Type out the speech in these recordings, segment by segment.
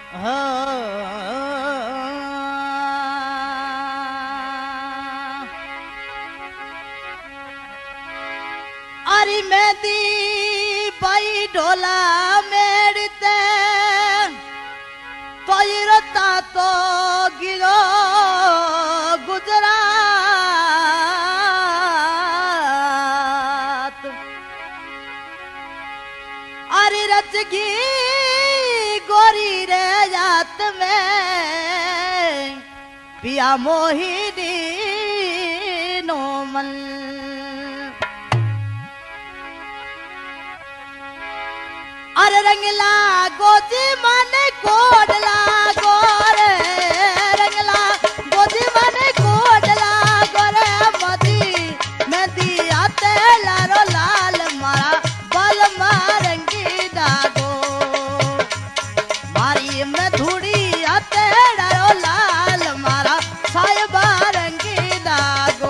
अरे मेहंदी पाई ढोला मेड़ते पैरता तो गिरो गुजरात। अरे रचगी गोरी रे जात में पिया मोहिनी नो मन। अरे रंगला गोजी माने कोडला गोरे रंगला गोजी माने कोडला गोरे मदी मेहंदी आते लारो लाल मारा बल मारंगी दागो मारी में धूड़ी आते लारो लाल मारा साहिबा रंगी दागो।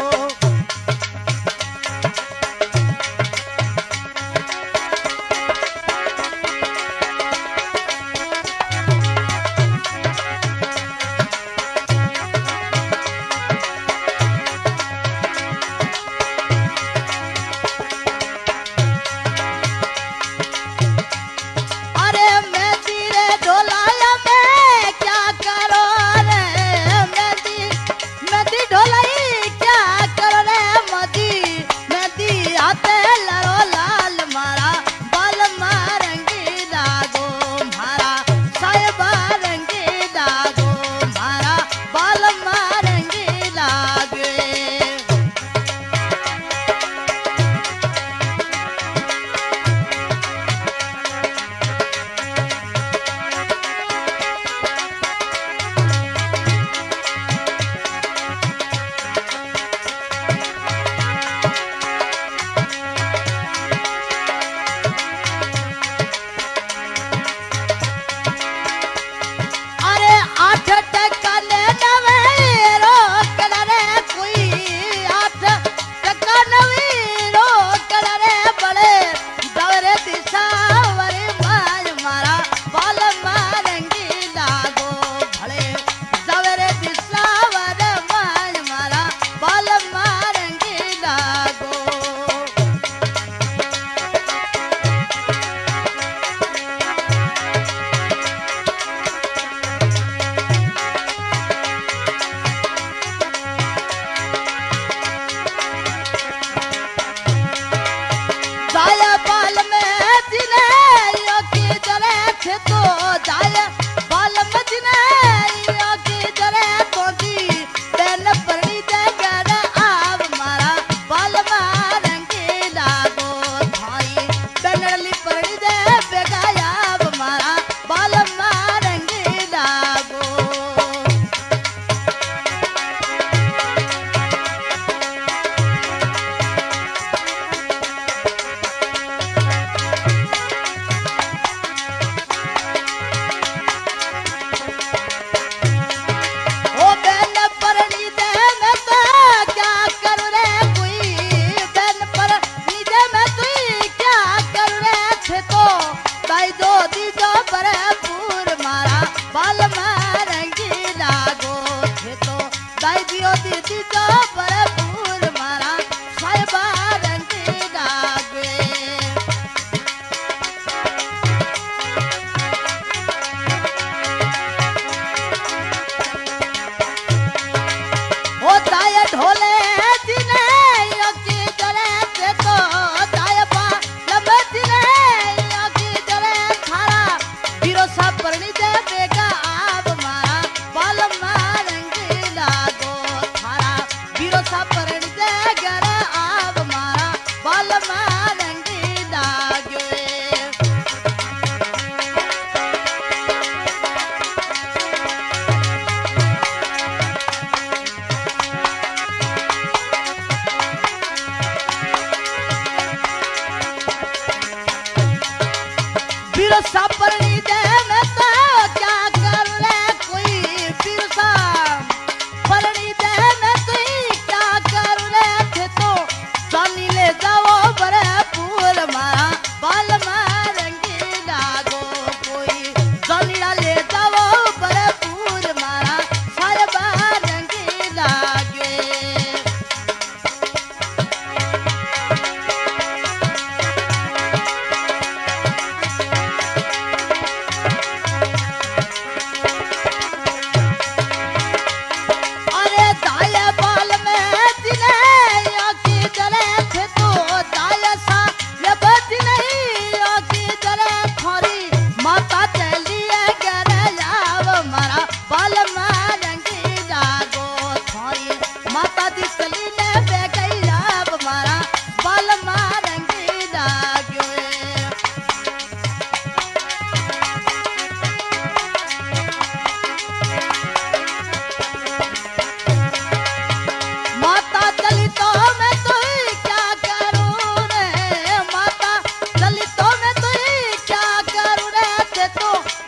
सापरनी दे मैं तो क्या कर ले कोई फिरसा परनी दे मैं तो क्या कर ले थे तो सानी ले जाओ बरे फूल मारा बाल मारेंगे डागो कोई सानी ले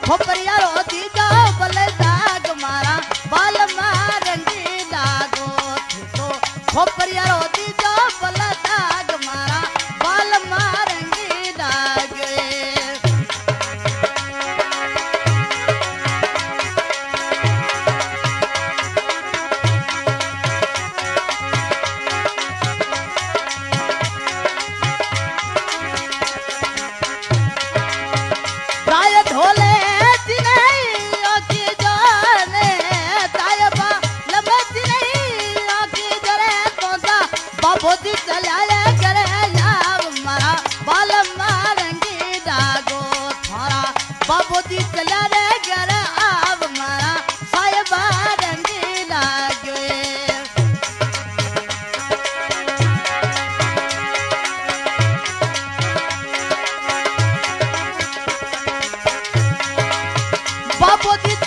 खोपरिया रोती जाओ बले दाग मारा बाल मारंगी लागो थे तो खोपरिया रोती जाओ बले दाग मारा बाल मारंगी लागे ढोले बाबोदी चलाया करे याव मारा बाल मारंगी डागो थारा बाबोदी चला रे करे आव मारा साहिबा रंगी लागे बाबोदी